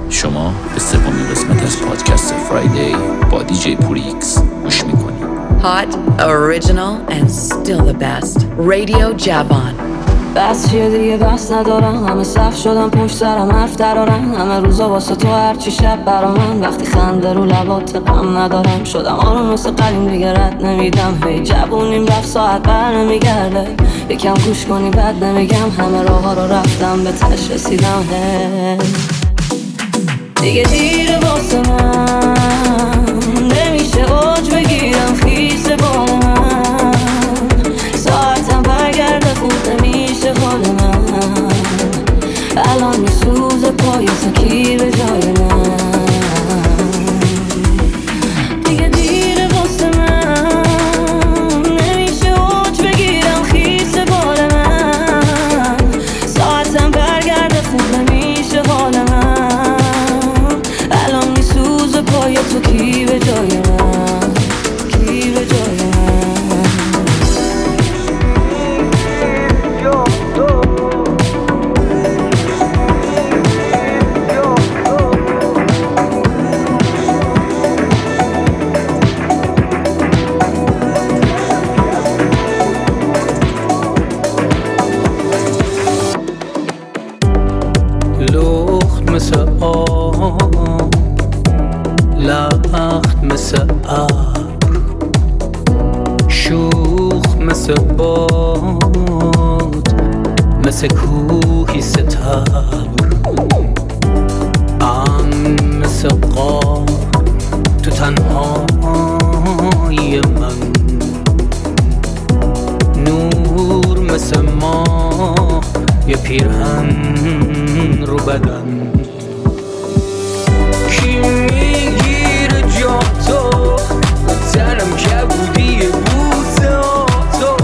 شما به سومین قسمت از پادکست فرایدی با دیجی پوریکس گوش میکنید. Hot, original and still the best. Radio Javon. بس چیه دیگه بس ندارم، همه صف شدم پشت سرم حرف درارم، همه روزا واسه تو هرچی شب برا من، وقتی خنده رو لبات غم ندارم، شدم آروم مثل قدیم دیگه رد نمیدم، هی جوونیم رفت ساعت بر نمیگرده، یکم گوش کنی بد نمیگم، همه راه ها رو رفتم به تش رسیدم، هی دیگه دیره واسه من، نمیشه اوج بگیرم خیس بال من، ساعتم برگرده خوب نمیشه حال من، الان میسوزه پای سکی به جای من، دیگه دیره واسه من، نمیشه اوج بگیرم خیس بال من، ساعتم برگرده خوب نمیشه حال من، الان میسوزه پای تو کی به جای من، کی به جای من. لخت مثل آب، لخت مثل ابر، شوخ مثل باد، مثل کوهی ستبر، مثل غار تو تنهایی من، نور مثل ماه یه پیرهن رو بدن، کی میگیره جا تو تنم کبودی بوسه تو،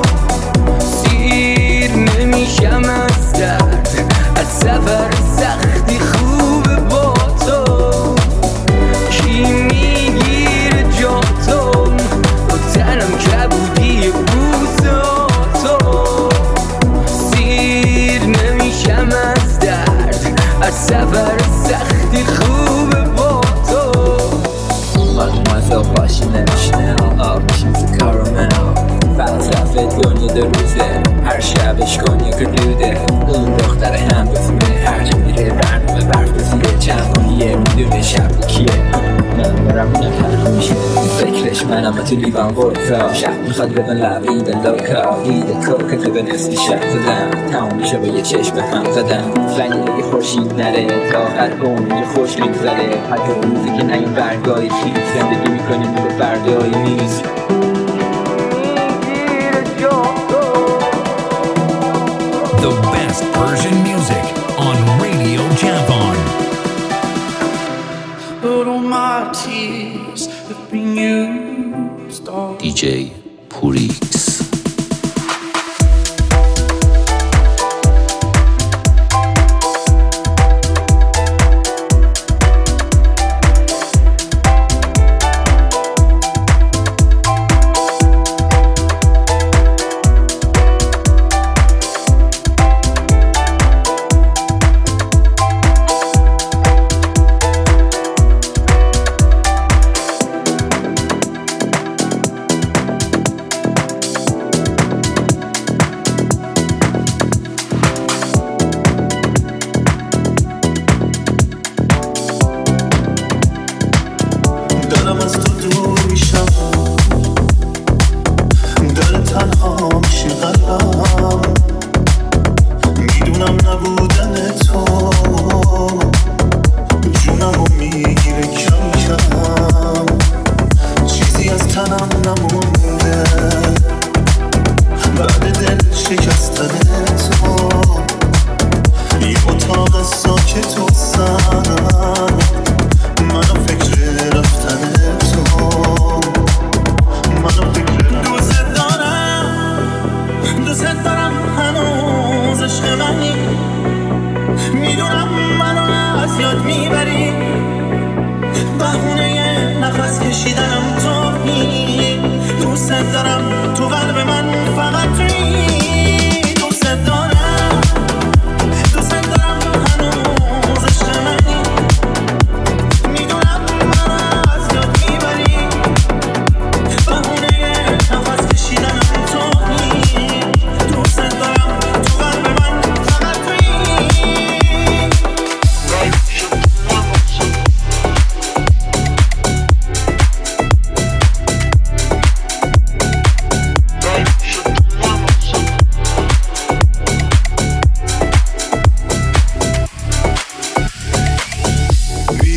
سیر نمیشم از درد، از سفر سختی خوبه با تو، کی میگیره جا تو تنم کبودی بوسه تو، سیر نمیشم از درد، از سفر سختی خوبه با تو. Myself watching that Chanel up, she's a caramel. فلسفه دنیا دو روزه، هر شبش کنیاک دوده، اون دختر هم بزونه، هر جا میره برنامه برف بزیره، چند ماهیه میدونه شب کیه، من برم اونم تنها میشه، فکرش منم تو لیوان ورزا، شب میخواد ببن لبه این دلاکا، دیده کوکت به نصفی شب زدم، تمام میشه با یه چشم هم زدم، فلنگ دیگه خورشید نره، تا هر اون خوش میگذره، هر روزی که نیم برگای خیلی زندگی میکنیم با بردهایی نیست. The best Persian music on Radio Javon. But all my tears have been used all. دیجی پوریکس.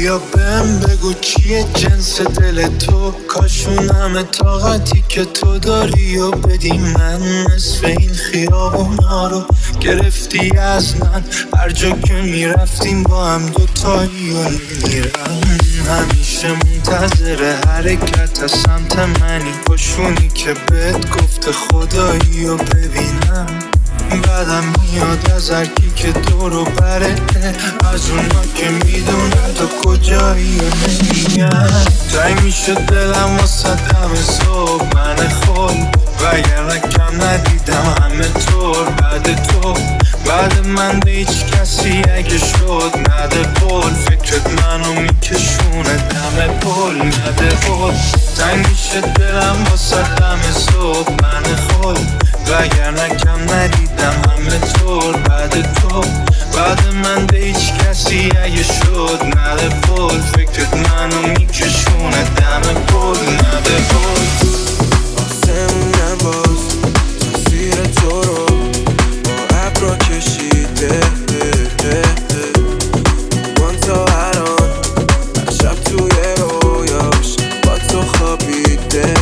بیا بهم بگو چیه جنس دل تو، کاشون همه طاقتی که تو داری و بدی من. نصف این خیابونا رو گرفتی از من، هر جا که میرفتیم با هم دوتایی و میرم. همیشه منتظر حرکت از سمت منی، پشونی که بهت گفته خدایی و ببینم. بعدم میاد از هرکی که دورو بره، از اونا که میدونن تو کجایی و نمیگن. تنگ میشه دلم واسه دم صبح من خود، وگرنه کم ندیدم همه طور بعد تو. بعد من به هیچ کسی اگه شد نده قول، فکرت منو میکشونه دم پل نده قول. تنگ میشه دلم واسه دم صبح من خود، وگرنه کم ندیدم همه طور بعد تو. بعد من به هیچ کسی اگه شد نده قول، فکرت منو میکشونه دم پل نده قول. آسمونم باز تصویر تو رو با ابرا کشیده، من تا الان هر شب توی رویاش با تو خوابیده.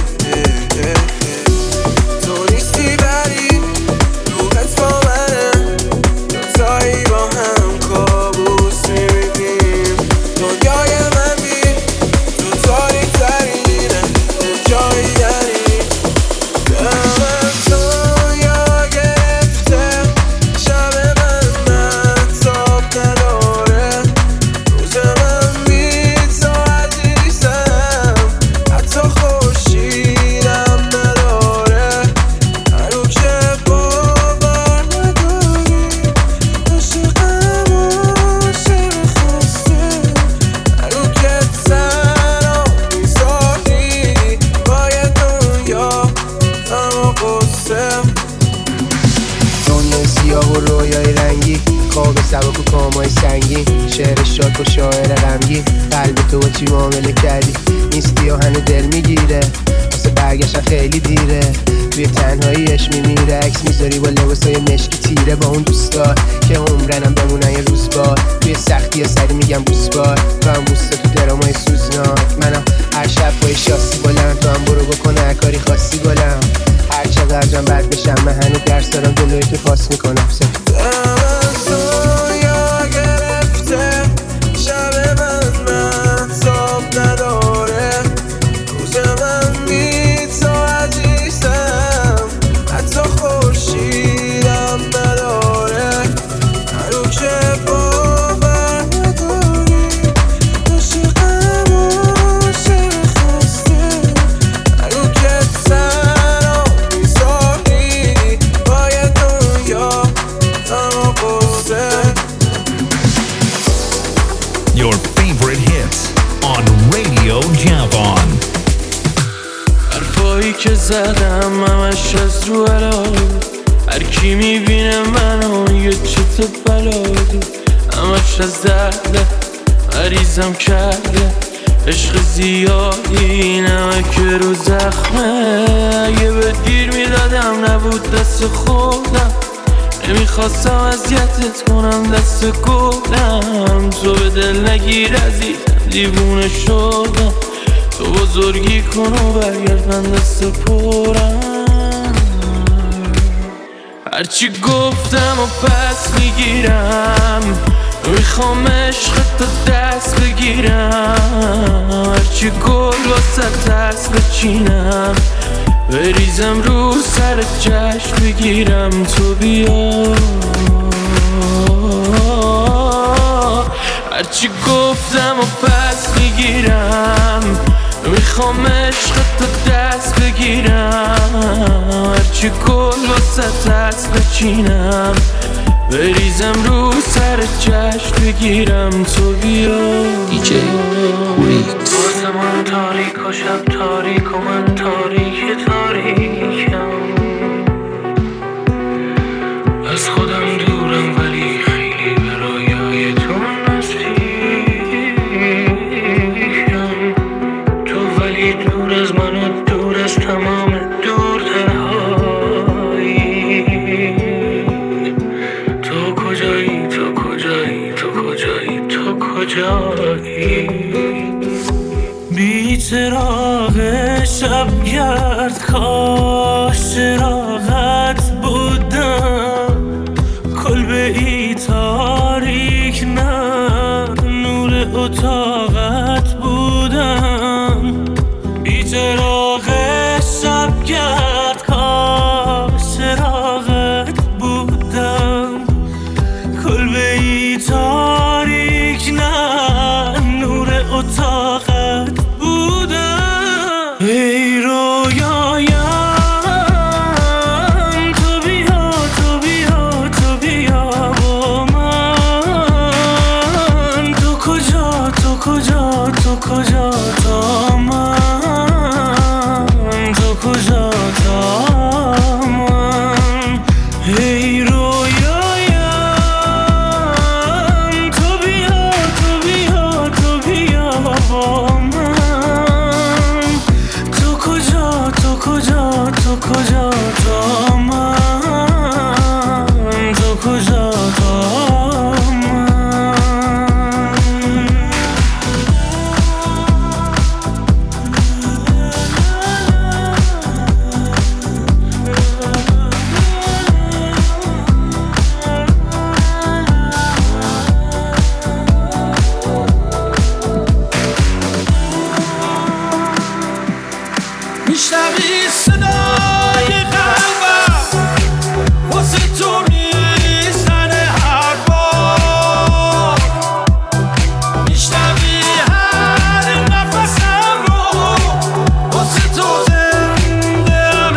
تو نیستی ولی روحت با منه، دوتایی با هم کابوس میبینیم. دنیای من بی تو تاری ترینه، جایی یعنی دلم دنیا گرفته. شب من تاب نداره، روز من بی تو عزیزم، حتی خورشیدم نداره. هرو که باور نداری عاشقم عاشق خسته، هرو که تنها میذاری باید دنیا غم و غصه. دنیا سیاه و رویای رنگی، خواب سبک و کامای سنگی، شعر شاد و شاعر غمگی. قلب تو با چی معامله کردی؟ نیستی و هنو دل میگیره، واسه برگشتن خیلی دیره. توی تنهاییش میمیره، عکس میذاری با لباسای مشکی تیره. با اون دوستا که عمرنم بمونن یه روز بار، توی سختی سری میگم بوسبار. تو هم بوسته تو درامای سوزناک، منم هر شب پای شاسی بلند. تو هم برو بکنه هر کاری خاصی گلم، هر چقدرم بد بشم من هنو درس دارم جلوی تو پاس میکنم. دلم دنیا گرفته، شب من تاب نداره، روز من بی تو عزیزم، حتی خورشیدم نداره. هرو که باور نداری عاشقم عاشق خسته، هرو که تنها میذاری باید دنیا غم و غصه. Your favorite hits on Radio Javon. حرفایی که زدم همش از رو علاد، هر کی میبینه منو یه چت بلاد. همش از درده مریضم کرده، عشق زیادی نمک رو زخمه. اگه به دیر میدادم نبود دست خودم، نمیخواستم اذیتت کنم دست گلم. تو به دل نگیر عزیزم دیوونه شدم، تو بزرگی کن و برگرد من دست پرم. هرچی گفتم و پس میگیرم، میخوام عشقت تو دست بگیرم. هرچی گل واسه دست بچینم، بریزم رو سر جشن بگیرم. تو بیا هرچی گفتم و پس میگیرم، میخوام عشقت تو دست بگیرم. هرچی گل واسه دست بچینم، بریزم رو سر جشن بگیرم. تو بیا دیجی پولیکس. آسمان تاریک و شب تاریک و من تاریک تاریکم. از خودم دورم ولی خیلی به رویای تو نزدیکم. تو ولی دور از من و دور از تمام دورترهایی. تو کجایی تو کجایی تو کجایی تو کجایی کجایی بی چراغ شبگرد کاش چراغت بودم کلبه ای تاریک نه نور اتاقت بودم بی چراغ شبگرد کاش چراغت بودم کلبه ای تاریک نه نور اتاقت بودم ای رویایم تو بیا تو بیا تو بیا با من تو کجا تو کجا تو کجا تا من تو کجا تا من ای رویایم تو بیا تو بیا تو بیا با من تو کجا تو کجا تو کجا تا من تو کجا تا میشنوی صدای قلبم واسه تو میزنه هر بار میشنوی هر نفسم رو واسه تو زنده ام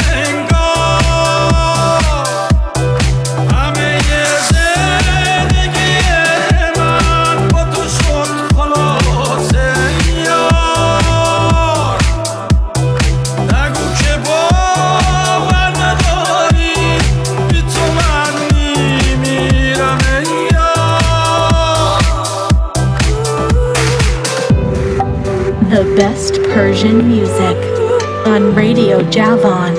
انگار همه زندگی من با تو شد خلاصه یار نگو که باور نداری بی تو من میمیرم ای یار The best Persian music on Radio Javan.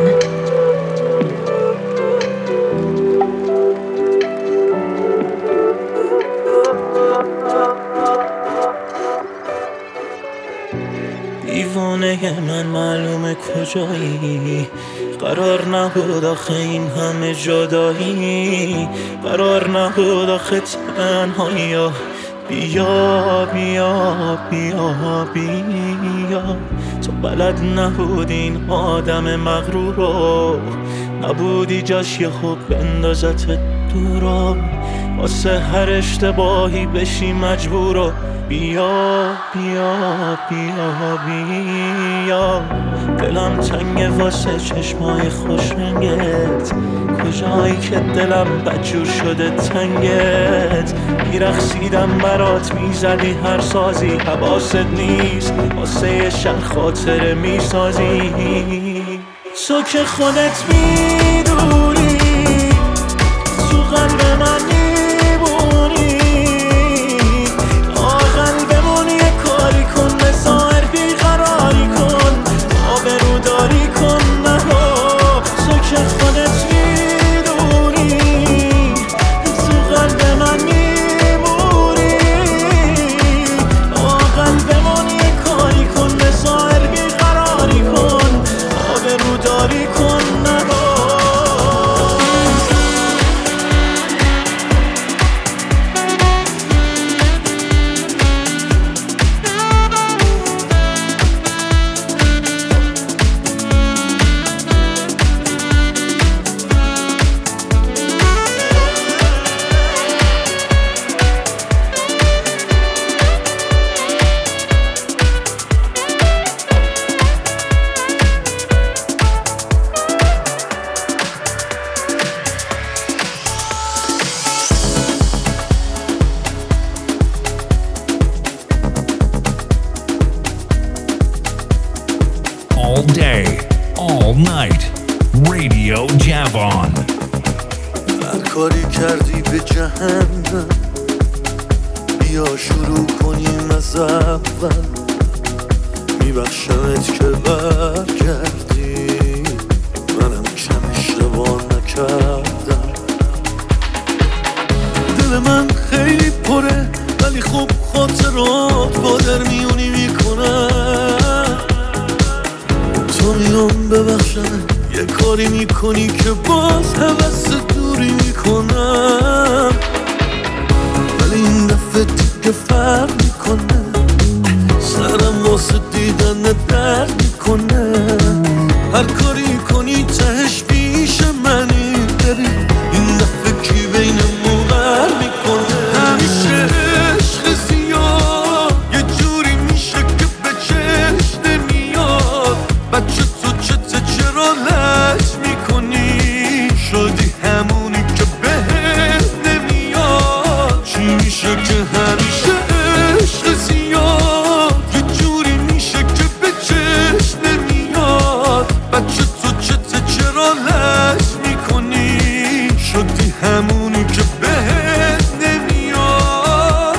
دیوانه من معلومه کجایی قرار نبود آخه این همه جدایی قرار نبود آخه تنهایی بیا بیا بیا بیا تو بلد نبودی این آدم مغرور رو نبودی جاش یه خوب بندازت دورا واسه هر اشتباهی بشی مجبورو بیا بیا بیا بیا دلم تنگه واسه چشمای خوش رنگت کجایی که دلم بدجور شده تنگت میرخصیدم برات میزدی هر سازی حواست نیست واسه یه شهر خاطره میسازی تو که خودت میدونی تو قلب من میبونی قلبمون یه کاری کن بظاهر بیقراری کن آبروداری کن نها تو که خودت میدونی تو قلب من میمونی قلبمون یه کاری کن بظاهر بیقراری کن آبروداری کن نها All day, all night, Radio Javan. هر کاری کردی به جهنم بیا شروع کنیم از اول میبخشمت که برگردی منم کم اشتباه نکردم دل من خیلی پره ولی ولی خب خاطرات با در میونی میکنن. تو میام ببخشم یه کاری میکنی که باز هوس دوری میکنم، ولی این دفعه دیگه فرق میکنه، سرم واسه دیدن درد میکنه. هر کاری کنی تهش پیش منی، ببین این دفعه کی بینمون غر میکنه. همیشه عشق زیاد یه جوری میشه که به چشم نمیاد. بچه تو چته چرا لج میکنی؟ شدی همونی که بهت نمیاد. چی میشه که همیشه عشق زیاد یه جوری میشه که به چشم نمیاد. بچه تو چته چرا لج میکنی؟ شدی همونی که بهت نمیاد.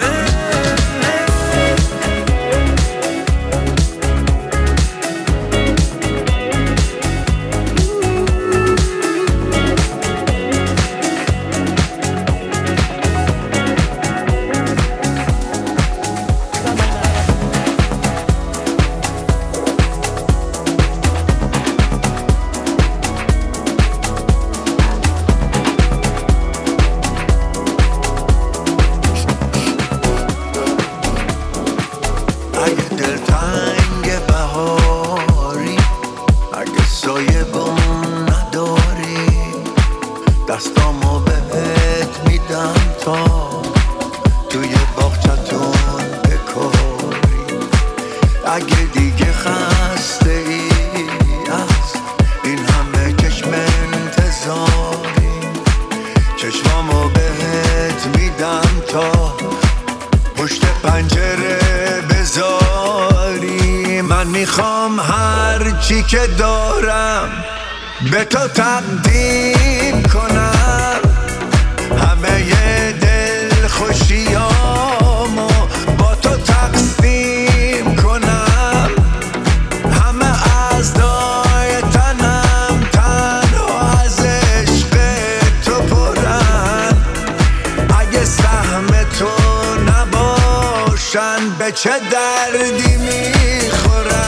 که دارم به تو تقدیم کنم، همه دل خوشیامو با تو تقسیم کنم. همه اعضای تنم تنها از عشق تو پرن. اگه سهم تو نباشن به چه دردی میخورن؟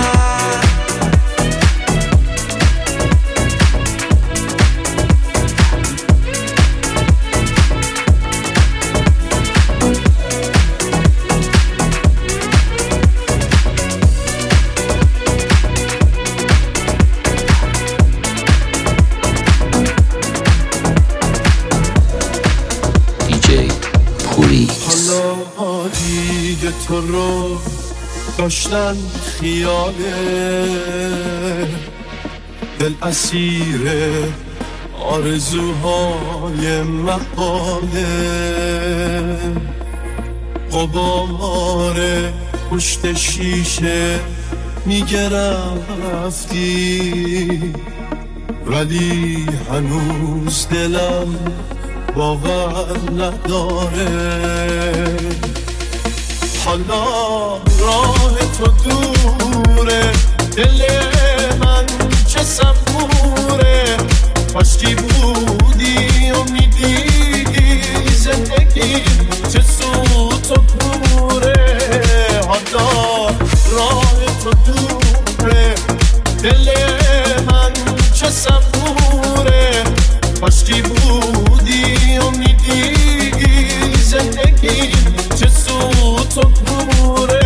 تو رو داشتن خیاله، دل اسیر آرزوهای محاله. غبار پشت شیشه میگرفتی، ولی هنوز دلم باور نداره. حالا راه تو دوره، دل من چه صبوره. کاشکی بودی و میدیدی زندگی چه سوت و کوره. حالا راه تو دوره، دل من چه صبوره. کاشکی بودی و میدیدی زندگی چه سوت و کوره.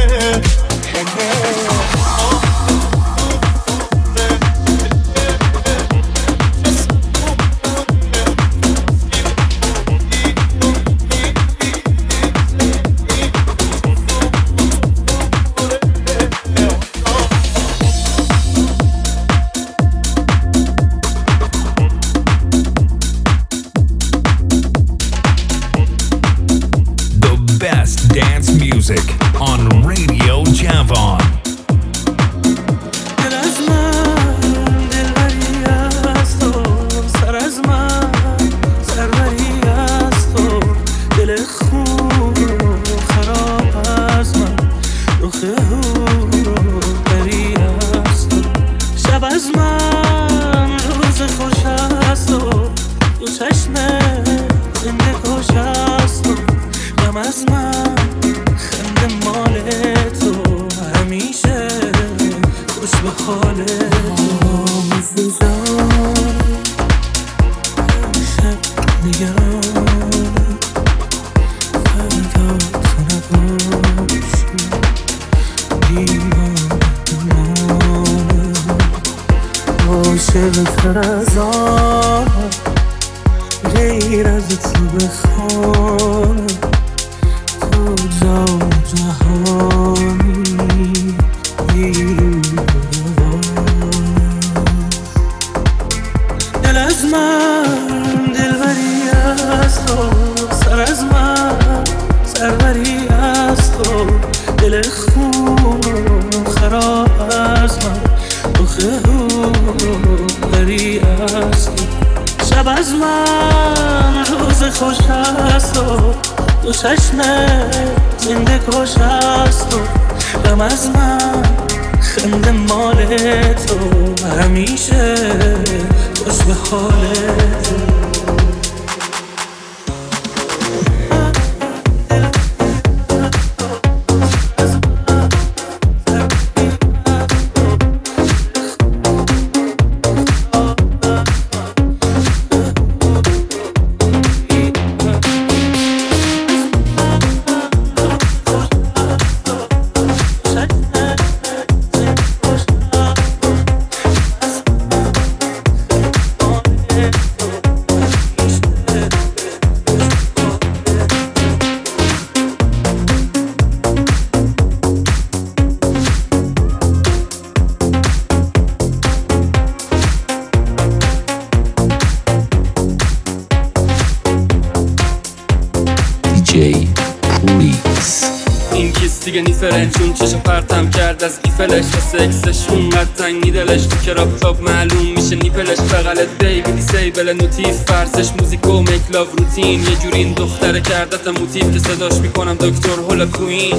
از من من خنده مال تو همیشه خوش به حال تو میفروزم شب نگران فردا تو نباشی دیوانه عاشق‌تر از آن غیر از تو بخوانم تو جا جهانی دل از من دلبری از تو سر از من سروری از تو دل خون خراب از من بری از تو شب از من روز خوش از تو دو چشم زنده کش از تو غم از من خنده مال تو همیشه خوش به حال تو این کیس دیگه نیفرنچون چشم پرتم کرد از ایفلش و سکسش اونقدر تنگی دلش تو کراب تاب معلوم میشه نیپلش بغلت بیبی دیسیبل نوتیف فرسش موزیک و میک لاو روتین یه جوری این دختره کردت موتیف که صداش میکنم دکتر هولا کوین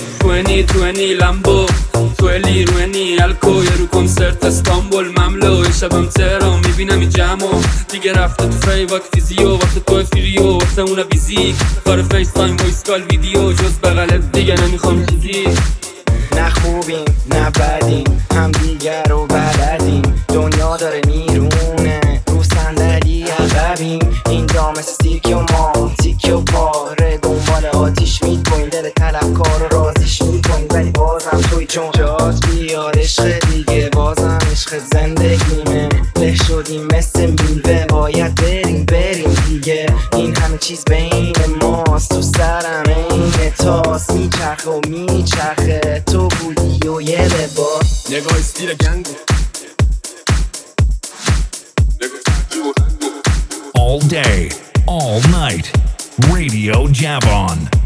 2020 لامبو تو الی روینی الکو یه رو کنسرت استانبول مملو شبم تهران میبینم این جمعو دیگه رفته تو فیواک فیزیو وقت تو فیریو وقت اون بیزیک کار فیس تایم وایس کال ویدیو جز بغلت دیگه نمیخوام چیزی نه خوبیم نه بدیم هم دیگر رو بلدیم دنیا داره میرونه رو صندلی عقبیم این دام سیک و ما تیک و پاره دنبال آتیش میکنیم دل طلبکار رو رازیش میکنیم ولی بازم توی چون جات بیار عشق دیگه بازم عشق زندگیمه له شدیم مثل میوه باید بریم دیگه این همه چیز بین ماست تو سرم این تاس میچرخه و میچرخه تو بودی و یه لباس نگاه استیل گنگو All day, all night, Radio Javon.